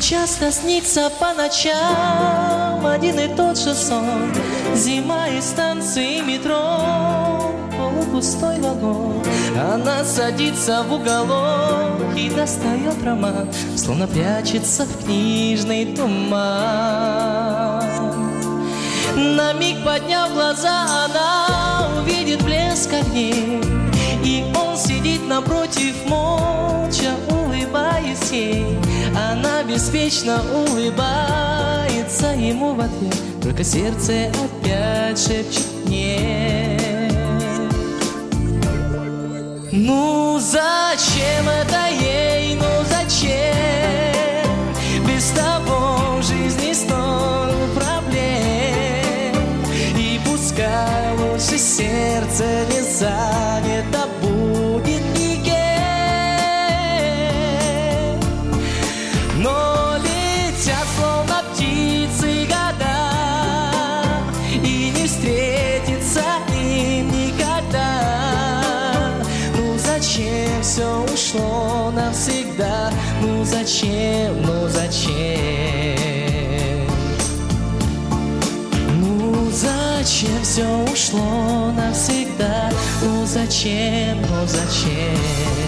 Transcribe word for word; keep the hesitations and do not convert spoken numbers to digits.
часто снится по ночам один и тот же сон. Зима и станции метро, полупустой вагон. Она садится в уголок и достает роман, словно прячется в книжный туман. На миг подняв глаза, она увидит блеск огней, и он сидит напротив, молча улыбаясь ей. Она беспечно улыбается ему в ответ, только сердце опять шепчет нет. Ну зачем это ей, ну зачем? Без того в жизни столько проблем. И пускай лучше сердце не занято будет никем. Но летят словно птицы года, и не встретится им никогда. Ну зачем все ушло навсегда? Ну зачем, ну зачем? Ну зачем все ушло навсегда? Ну зачем, ну зачем?